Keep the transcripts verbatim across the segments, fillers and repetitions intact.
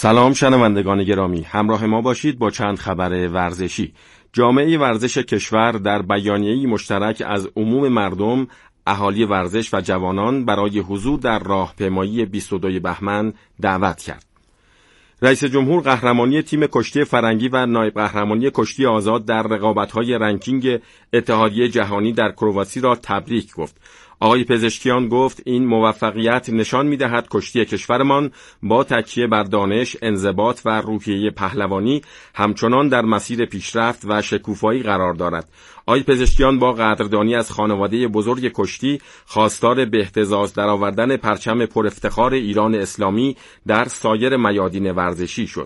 سلام شنوندگان گرامی، همراه ما باشید با چند خبر ورزشی. جامعه ورزش کشور در بیانیه‌ای مشترک از عموم مردم، اهالی ورزش و جوانان برای حضور در راهپیمایی بیست و دو بهمن دعوت کرد. رئیس جمهور قهرمانی تیم کشتی فرنگی و نایب قهرمانی کشتی آزاد در رقابت‌های رنکینگ اتحادیه جهانی در کرواسی را تبریک گفت. آقای پزشکیان گفت این موفقیت نشان می‌دهد کشتی کشورمان با تکیه بر دانش، انضباط و روحیه پهلوانی همچنان در مسیر پیشرفت و شکوفایی قرار دارد. آقای پزشکیان با قدردانی از خانواده بزرگ کشتی خواستار به اهتزاز درآوردن پرچم پر افتخار ایران اسلامی در سایر میادین ورزشی شد.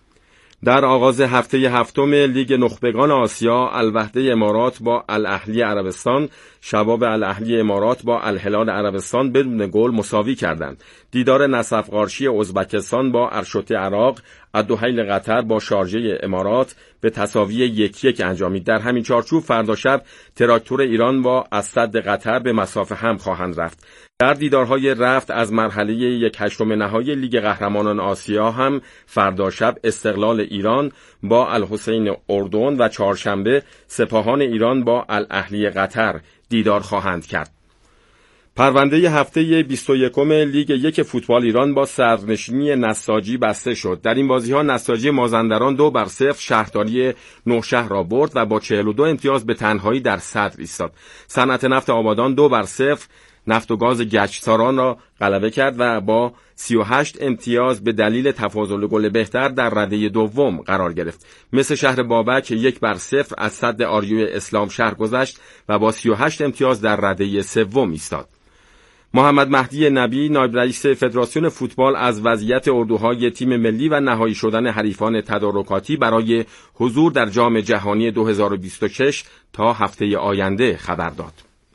در آغاز هفته هفتم لیگ نخبگان آسیا، الوحده امارات با الاهلی عربستان، شباب الاهلی امارات با الهلال عربستان بدون گل مساوی کردند. دیدار نصف قارشی ازبکستان با ارشد عراق، الدحیل قطر با شارجه امارات به تساوی یک یک انجامید. در همین چارچوب فردا شب تراکتور ایران با اسد قطر به مسافه هم خواهند رفت. در دیدارهای رفت از مرحله یک هشتم نهایی لیگ قهرمانان آسیا هم فردا شب استقلال ایران با الحسین اردن و چهارشنبه سپاهان ایران با الاهلی قطر دیدار خواهند کرد. پرونده هفته بیست و یکم لیگ یک فوتبال ایران با صدرنشینی نساجی بسته شد. در این بازی‌ها نساجی مازندران دو بر صفر شهرداری نوشهر را برد و با چهل و دو امتیاز به تنهایی در صدر ایستاد. صنعت نفت آبادان دو بر صفر نفت و گاز گچساران را غلبه کرد و با سی و هشت امتیاز به دلیل تفاضل گل بهتر در رده دوم قرار گرفت. مثل شهر بابک یک بر صفر از سد آریو اسلام شهر گذشت و با سی و هشت امتیاز در رده سوم ایستاد. محمد مهدی نبی نایب رئیس فدراسیون فوتبال از وضعیت اردوهای تیم ملی و نهایی شدن حریفان تدارکاتی برای حضور در جام جهانی دو هزار و بیست و شش تا هفته آینده خبر داد.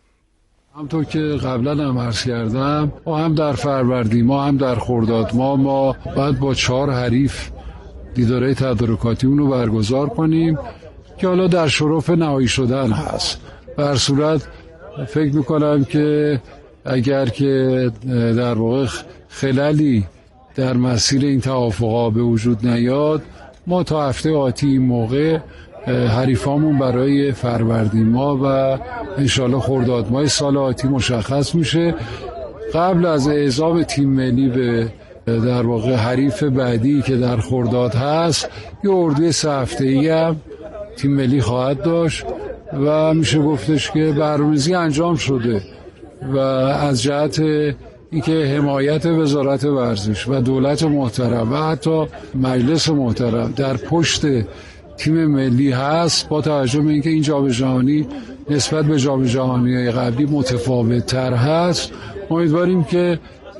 همطور که قبلا هم عرض کردم، ما هم در فروردین ما هم در خرداد ما ما باید با چهار حریف دیداره تدارکاتی اون رو برگزار کنیم که حالا در شرف نهایی شدن هست. به هر صورت فکر میکنم که اگر که در واقع خلالی در مسیر این توافقا به وجود نیاد، ما تا هفته آتی این موقع حریفامون برای فروردین ماه و انشالله خرداد ماه سال آتی مشخص میشه. قبل از اعزام تیم ملی به در واقع حریف بعدی که در خرداد هست، یه اردوی سه هفته‌ای هم تیم ملی خواهد داشت و میشه گفتش که برنامه‌ریزی انجام شده و از جهت اینکه حمایت وزارت ورزش و دولت محترم و حتی مجلس محترم در پشت تیم ملی هست، با توجه به اینکه این جام جهانی نسبت به جام جهانی قبلی متفاوت تر هست، امیدواریم که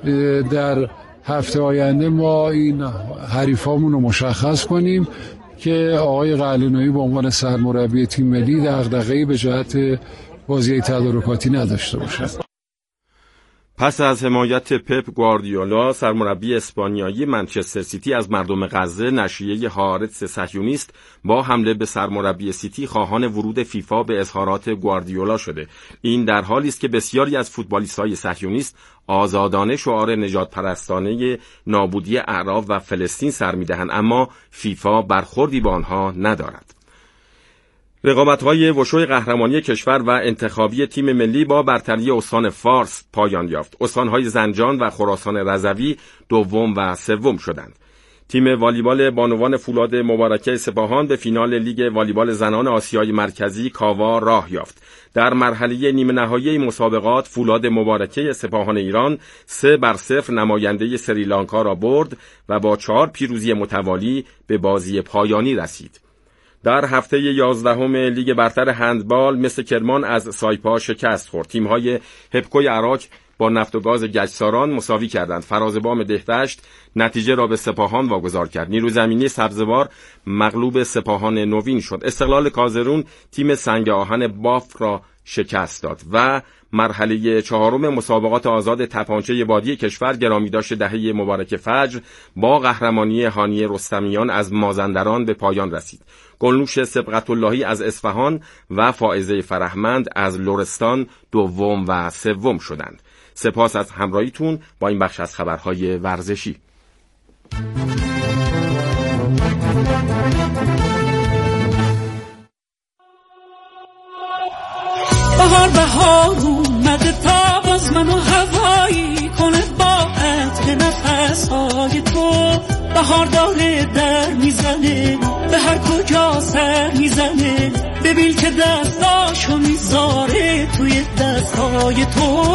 در هفته آینده ما این حریفامون رو مشخص کنیم که آقای قلعه‌نویی به عنوان سرمربی تیم ملی دغدغه‌ای به جهت بازی تدارکاتی نداشته باشد. پس از حمایت پپ گواردیولا سرمربی اسپانیایی منچستر سیتی از مردم غزه، نشریه هارتز صهیونیست با حمله به سرمربی سیتی خواهان ورود فیفا به اظهارات گواردیولا شده. این در حالی است که بسیاری از فوتبالیست‌های صهیونیست آزادانه شعار نجات پرستانه نابودی اعراب و فلسطین سر می‌دهند، اما فیفا برخوردی با آنها ندارد. رقابت‌های وشوی قهرمانی کشور و انتخابی تیم ملی با برتری استان فارس پایان یافت. استان‌های زنجان و خراسان رضوی دوم و سوم شدند. تیم والیبال بانوان فولاد مبارکه سپاهان به فینال لیگ والیبال زنان آسیای مرکزی کاوا راه یافت. در مرحله نیمه نهایی مسابقات فولاد مبارکه سپاهان ایران سه بر صفر نماینده سریلانکا را برد و با چهار پیروزی متوالی به بازی پایانی رسید. در هفته یازدهم لیگ برتر هندبال مثل کرمان از سایپا شکست خورد. تیم‌های هپکوی عراق با نفت و گاز گچساران مساوی کردند. فرازبام دهدشت نتیجه را به سپاهان واگذار کرد. نیرو زمینی سبزوار مغلوب سپاهان نوین شد. استقلال کازرون تیم سنگ آهن باف را شکست داد و مرحله چهارم مسابقات آزاد تپانچه بادی کشور گرامیداشت دهه مبارک فجر با قهرمانی هانی رستمیان از مازندران به پایان رسید. گلنوش سبقت اللهی از اصفهان و فائزه فرهمند از لرستان دوم و سوم شدند. سپاس از همراهیتون با این بخش از خبرهای ورزشی. بهار داره در میزنه، به هر کجا سر میزنه. ببین که دستاشو میذاره توی دستای تو.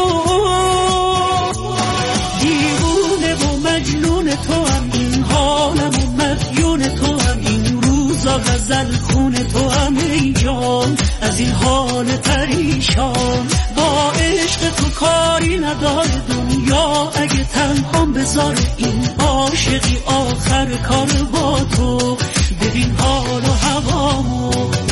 دیوونه و مجنون تو هم، این حالم و مدیون تو هم، این روزا غزل خون تو هم ای جان، از این حال پریشان. با عشق تو کاری نداره دنیا، اگه تنهام بذاره این عاشقی آخر کار با تو. ببین حال و هوامو.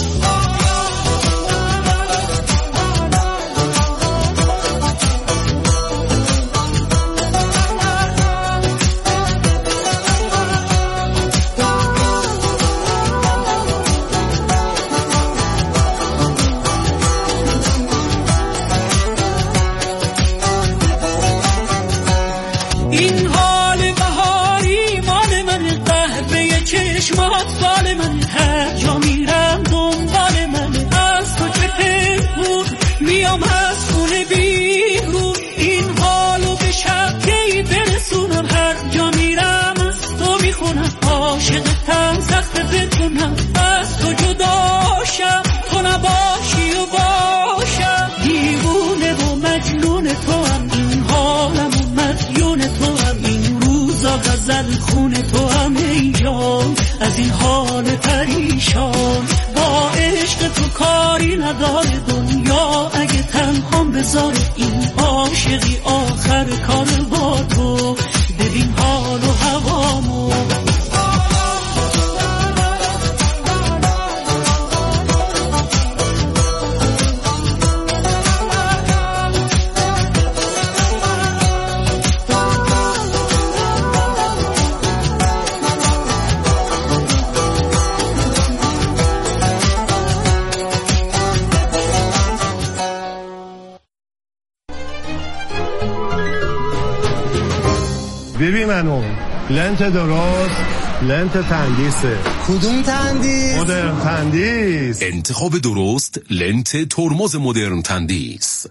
این حال بهاری مال من، قهوه چشمات فال من، هر جا میرم دنبال من. از تو چه پنهون میام از خونه بیرون، این حالو به شبکه‌ای برسونم. هر جا میرم از تو میخونم، عاشقتم سخت بتونم از تو جداشم، تو نباشی و باشم. دیوونه و مجنون تو هم، این حالم و مدیون تو هم، این روزا غزل خون تو هم ای جان، از این حال پریشان. با عشق تو کاری نداره دنیا، اگه تنهام بذاره این عاشقی آخر کار با تو. ببین حال و هوامو. ببین منو لنت درست، لنت تندیسه. کدوم تندیس؟ مدرن تندیس. انتخاب درست لنت ترمز مدرن تندیس.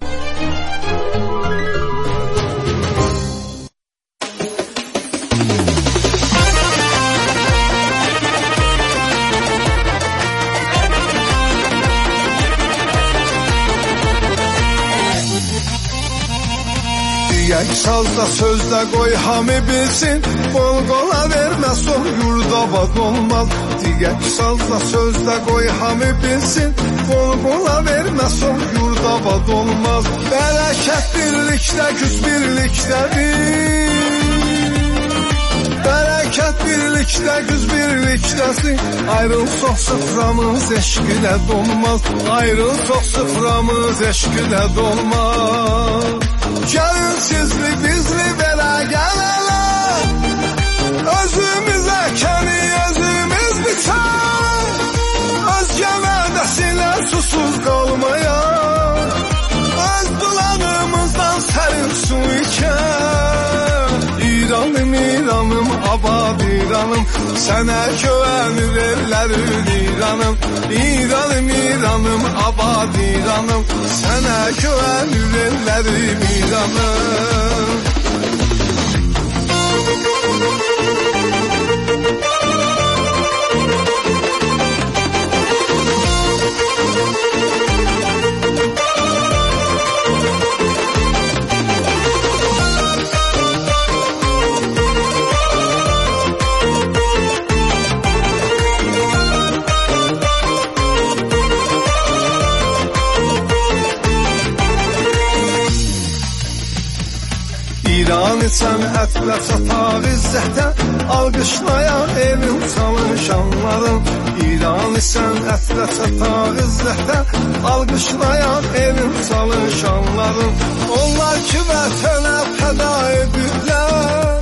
یک sazda sözdə qoy hamı bilsin, qol qola vermə son yurda bad olmaz. Digər sazda sözdə qoy hamı bilsin, qol qola vermə son yurda bad olmaz. Bərəkət birlikdə, güc birlikdədir. Bərəkət birlikdə, güc birlikdəsin. Ayrılsaq sıframız eşq ilə dolmaz. Ayrılsaq sıframız eşq ilə dolmaz. Gəlin sizli bizli belə gələlə, özümüzə kəni özümüz biçər, özgə mədəsilər susuz qalmaya, öz bulağımızdan sərin su içər. İranım, İranım, abad İranım, sənə güvənir ellərin İranım. İranım, İranım, abad İranım, sənə güvənir ellərim İranım. İranı sənətlə çataq izzətə, alqışlayan elin çalışanların. İranı sənətlə çataq izzətə, alqışlayan elin çalışanların. Onlar ki vətənə fəda edirlər,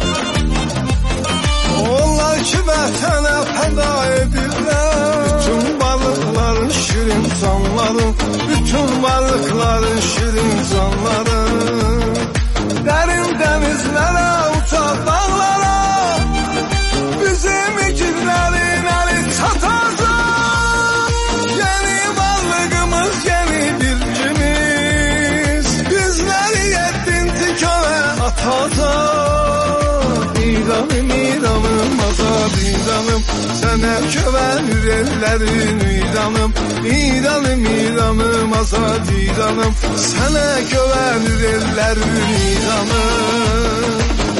onlar ki vətənə fəda edirlər. Bütün balıqların şirin canları, bütün balıqların şirin canları. Dərin dənizlərə, uçaq dağlara, bizim igidlərin əli çatacaq. Yeni varlığımız, yeni bilgimiz, bizləri yedinci köyə atacaq. İranım, İranım, azad İranım, sənə güvənir ellərin İranım, İranım, İranım, azad İranım, sənə güvənir ellərin İranım.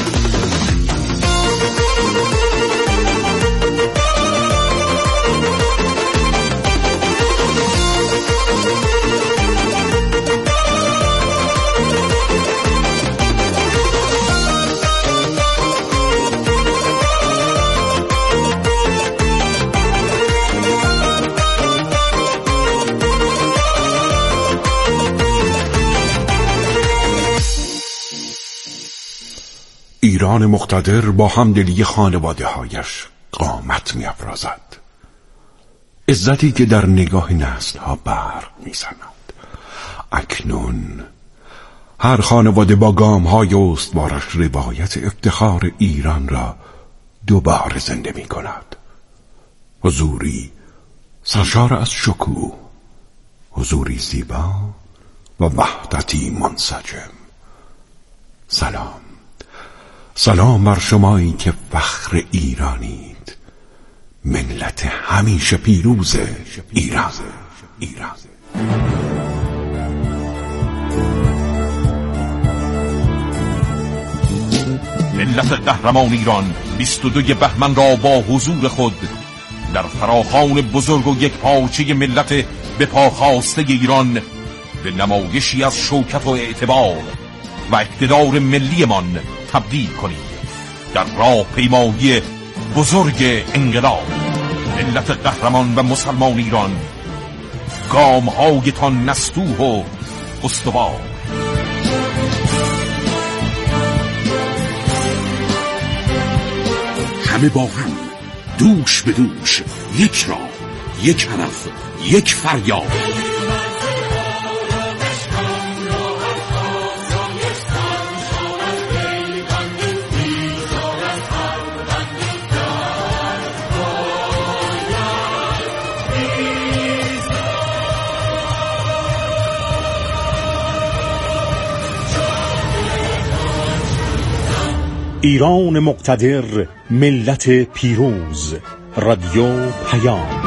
ایران مقتدر با همدلی خانواده هایش قامت می افرازد. عزتی که در نگاه نسل ها برق می زند. اکنون هر خانواده با گام های استوارش روایت افتخار ایران را دوباره زنده می کند. حضوری سرشار از شکوه، حضوری زیبا و وحدتی منسجم. سلام، سلام بر شمایی که فخر ایرانید، ملت همیشه پیروز ایران. ایران ملت قهرمان ایران بیست و دو بهمن را با حضور خود در فراخوان بزرگ و یک پارچه ملت به پا خواسته ایران به نمایشی از شوکت و اعتبار و اقتدار ملی من تبدیل کنید در راه پیمایی بزرگ انقلاب. ملت قهرمان و مسلمان ایران، گام هایتان نستوه و استوار. همه با هم، دوش به دوش، یک راه، یک هدف، یک فریاد. ایران مقتدر، ملت پیروز. رادیو پیام.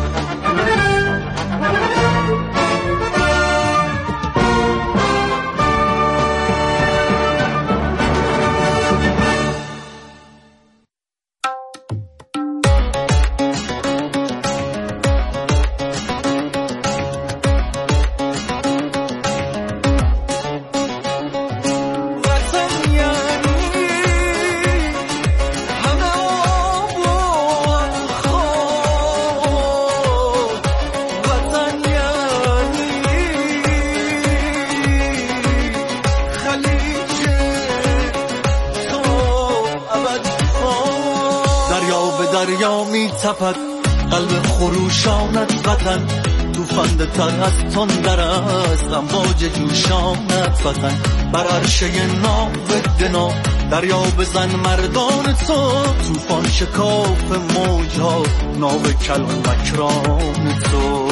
دریا می تپد قلب خروشانت وطن، توفنده تر از تندر است امواج جوشانت وطن. بر عرشه ناو دنا دریا بزن مردان تو، توفان شکاف موجا ناو کلان مکران تو.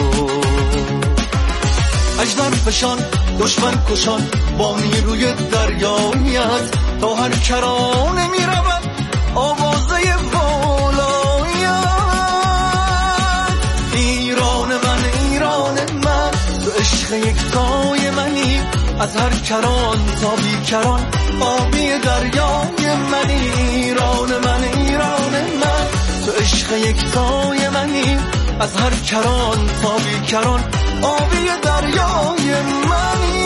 اجدر فشان دشمن کشان با نیروی دریایت، تا هر کرانه می رود آوازه والایت. ایران من، ایران من، تو عشق یکتای منی، از هر کران تا بی کران آبی دریای منی. ایران من، ایران من، تو عشق یکتای منی، از هر کران تا بی کران آبی دریای منی.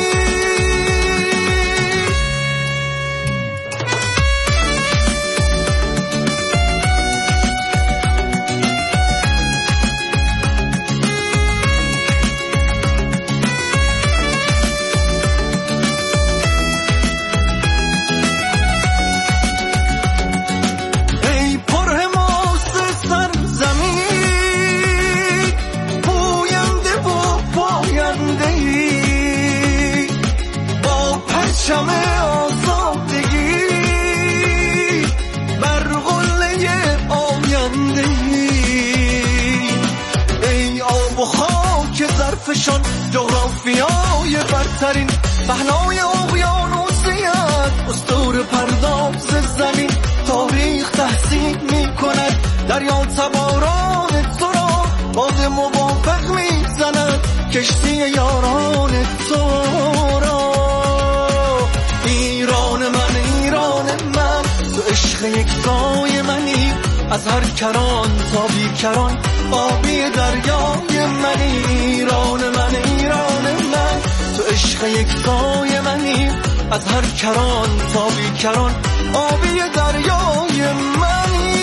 شم آزادگی بر قله آیندگی، ای آب و خاک ظرفشان جغرافیای برترین پهنای اقیانوسیت، اسطوره پرداز زمین تاریخ تحسین می کند دریا تباران تو را باد موافق میزند کشتی یاران تو را. ایران من ایران من تو عشق یکتای منی، از هر کران تا بی کران آبی دریای منی. ایران من ایران من تو عشق یکتای منی، از هر کران تا بی کران آبی دریای منی.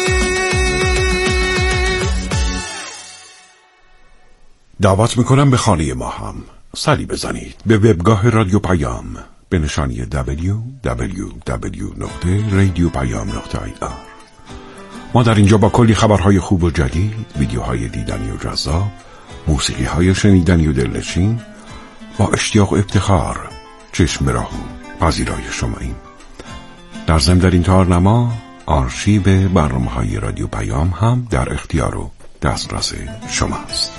دعوت میکنم به خانه ما هم سری بزنید به وبگاه رادیو پیام به نشانی دبلیو دبلیو دبلیو نقطه رادیو پیام نقطه آی آر. ما در اینجا با کلی خبرهای خوب و جدید، ویدیوهای دیدنی و جذاب، موسیقی‌های شنیدنی و دلنشین، با اشتیاق و افتخار چشم به راه و پذیرای شماییم. در ضمن در این تارنما آرشیو برنامه‌های رادیو پیام هم در اختیار و دسترس شماست.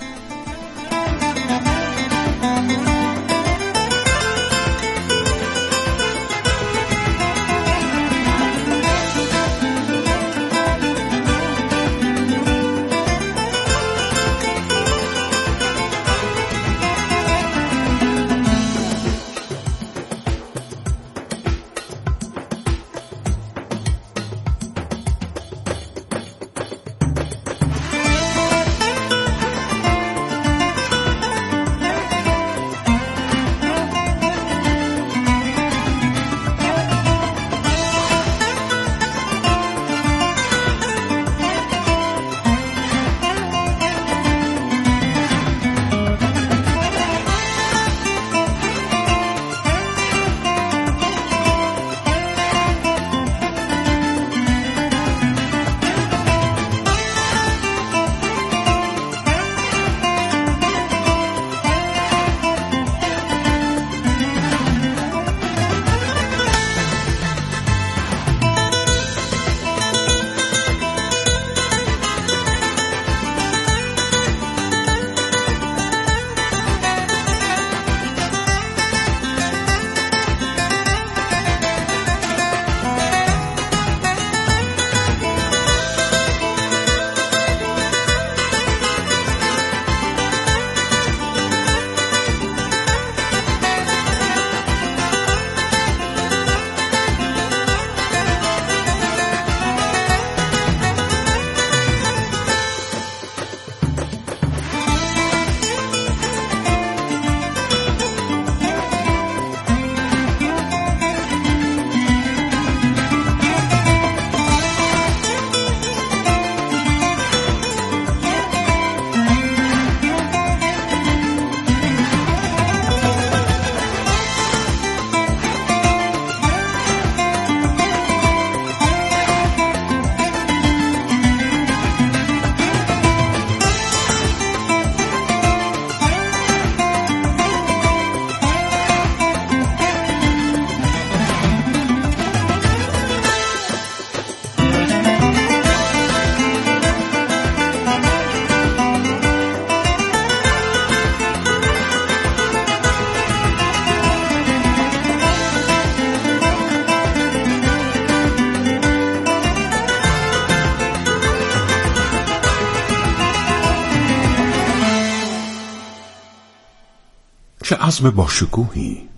چه عزم باشکوهی،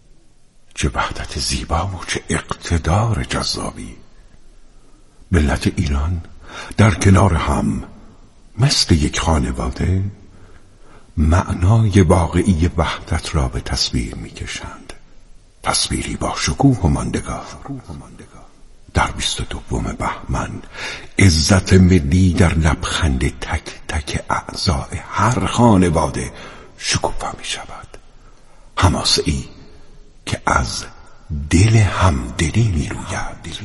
چه وحدت زیبا و چه اقتدار جذابی. ملت ایران در کنار هم مثل یک خانواده معنای واقعی وحدت را به تصویر می کشند. تصویری با شکوه و ماندگار. در بیست و دوم بهمن عزت ملی در لبخند تک تک اعضای هر خانواده شکوفا می شود. حماسه ای که از دل همدلی می روید.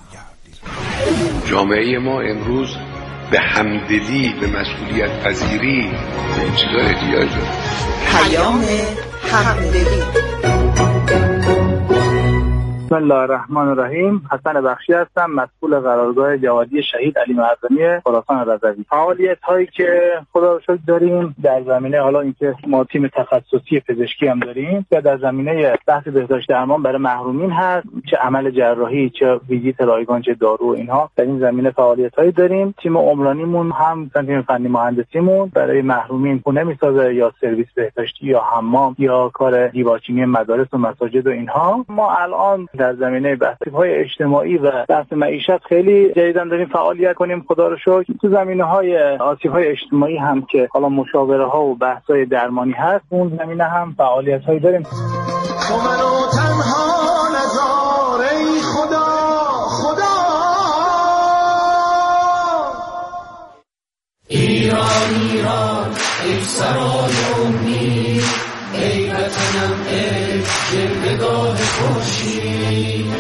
جامعه ما امروز به همدلی، به مسئولیت پذیری، به این چیزا احتیاج داره. پیام همدلی. بسم الله الرحمن الرحیم. حسن بخشی هستم، مسئول قرارگاه جوادی شهید علی معظمی خراسان رضوی. فعالیت هایی که خدا رو شکر داریم در زمینه، حالا اینکه ما تیم تخصصی پزشکی هم داریم که در زمینه بحث بهداشت درمان برای محرومین هست، چه عمل جراحی، چه ویزیت رایگان، چه دارو، اینها در این زمینه فعالیت هایی داریم. تیم عمرانیمون هم تیم فنی مهندسیمون برای محرومین خونه میسازه، یا سرویس بهداشتی یا حمام یا کار دیوارچینی مدارس و مساجد و اینها. ما الان در زمینه بحث‌های اجتماعی و بحث معیشت خیلی جدیداً داریم فعالیت کنیم، خدا رو شکر. تو زمینه‌های آسیب‌های اجتماعی هم که حالا مشاوره ها و بحث‌های درمانی هست، اون زمینه هم فعالیت‌هایی داریم. تو منو تنها نذار ای خدا، خدا. ایران ایران ای سرای امید، ای وطنم ای جلوه‌گاه خورشید.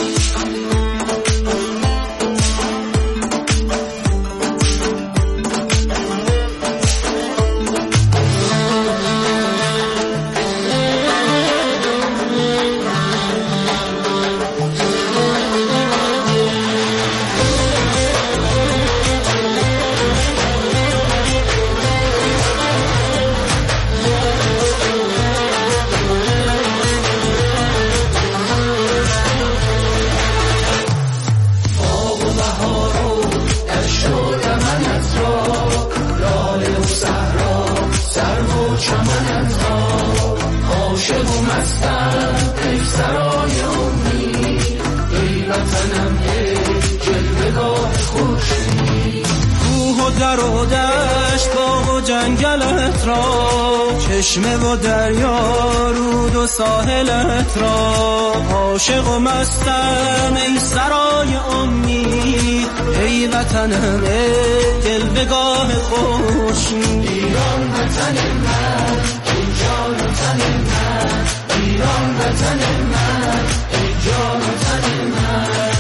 در و دشت باغ و جنگلت را، چشمه و دریا رود و ساحلت را، عاشق و مستم ای سرای امید، ای وطنم ای جلوه‌گاه خورشید. ایران وطن من، ای جان وطن من، ایران وطن من، ای جان وطن من.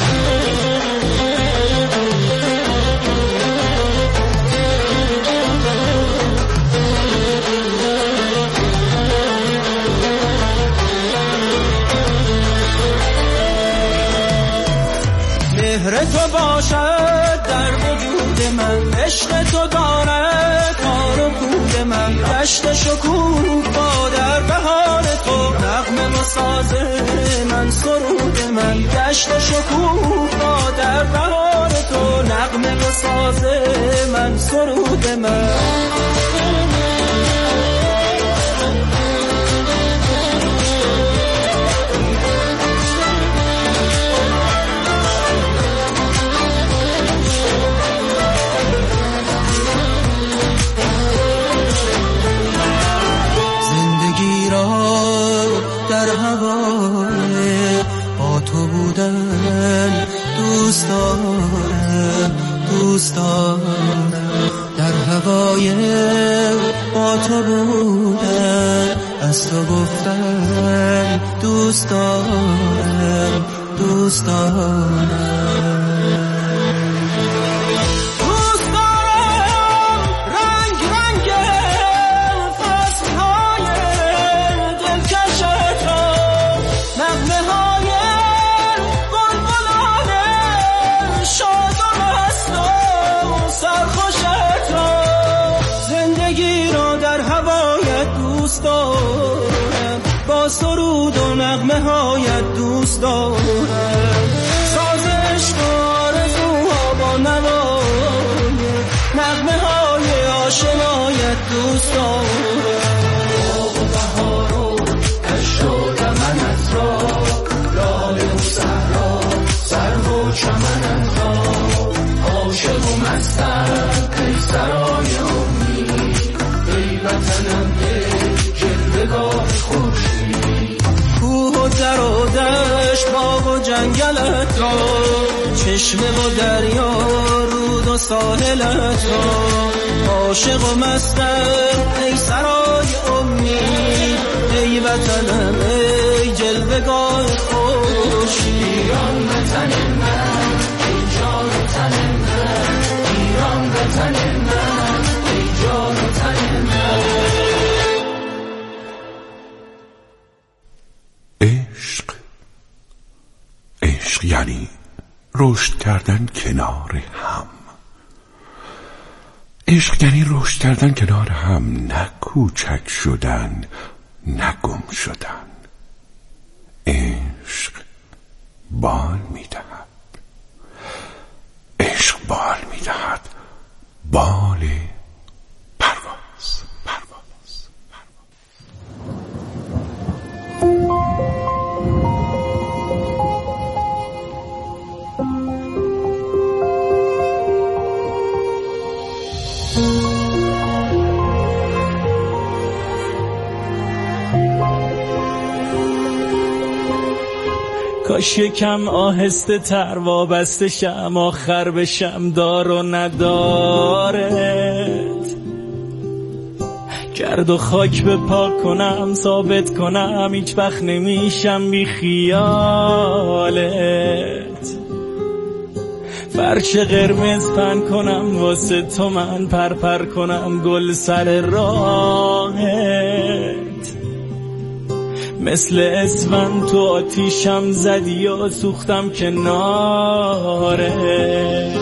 مهر تو باشد در وجود من، عشق تو دارد کار و کود من، دشت شکوه با در بهار تو، نغمه و ساز من سرود من، دشت شکوه با در بهار تو، نغمه و ساز من سرود من. در هوای با تو بودن دوست دارم، دوست دارم، در هوای با تو بودن از تو گفتن دوست دارم، دوست دارم. با سرود و نغمه هایت دوست دارم، ساز عشق و آرزوها با نوای نغمه های آشنایت دوست دارم. باغ و بهار و دشت و دمنت را، لاله و صحرا، سرو و چمنت را، عاشق و مستم ای سرای امید، ای وطنم ای جلوه‌گاه خورشید. کوه و در و دشت باغ و جنگلت را، چشمه و دریا رود و ساحلت را، عاشق و مستم ای سرای امید، ای وطنم ای جلوه‌گاه خورشید. ایران وطن من، ای جان وطن من، ایران وطن من، ای جان وطن من. عشق یعنی رشد کردن کنار هم. عشق یعنی رشد کردن کنار هم، نه کوچک شدن، نه گم شدن. عشق بال میدهد، عشق بال میدهد، بال پرواز پرواز کاش یکم آهسته تر وابسته شم، آخر بشم دار و ندارت، گرد و خاک به پا کنم، ثابت کنم هیچ وقت نمیشم بی خیالت، فرش قرمز پن کنم واسه تو من، پر پر کنم گل سر راهت، مثل اسفند تو آتیشم زدی و سوختم کنارت.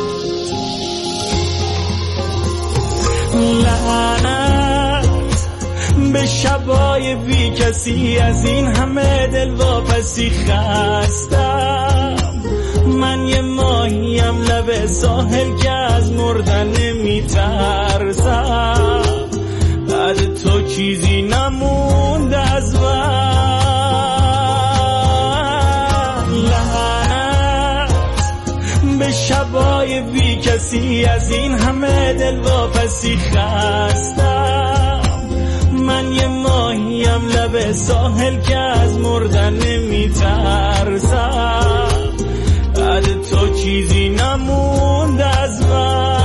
لعنت به شبای بی کسی، از این همه دل واپسی خستم، من یه ماهیم لب ساحل که از مردن نمیترسم، بعد تو چیزی نموند از من. به شبای بی کسی، از این همه دل واپسی خستم، من یه ماهیم لب ساحل که از مردن نمیترسم، بعد تو چیزی نموند از من.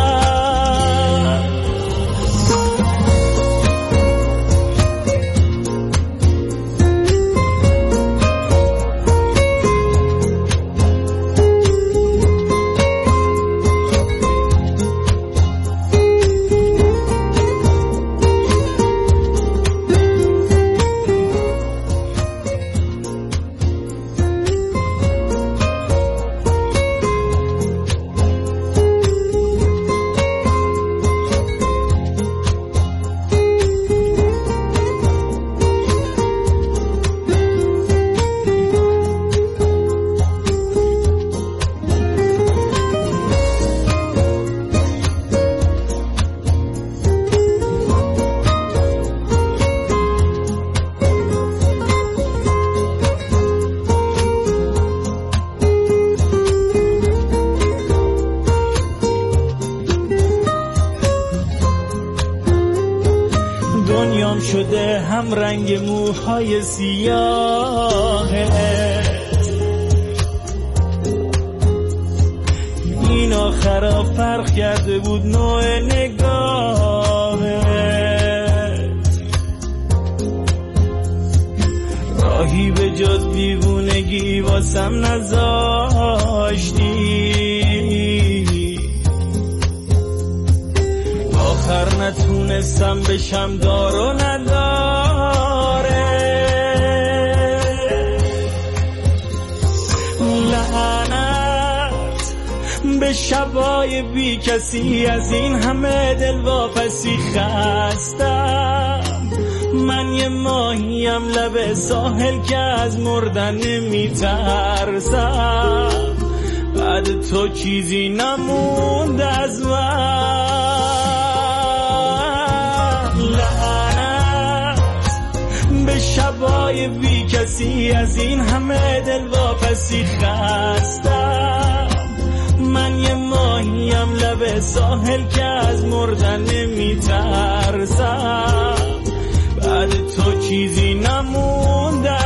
دنیام شده هم رنگ موهای سیاهت، این آخرا فرق کرده بود نوع نگاهت، راهی به جز دیوونگی واسم نذاشتی، آخر نتونستم بشم دار و نداره. لعنت به شبای بی کسی، از این همه دل واپسی خستم، من یه ماهیم لب ساحل که از مردن نمیترسم، بعد تو چیزی نموند از من. به شبای بی کسی، از این همه دل واپسی خستم، من یه ماهیم لب ساحل که از مردن نمیترسم، بعد تو چیزی نمونده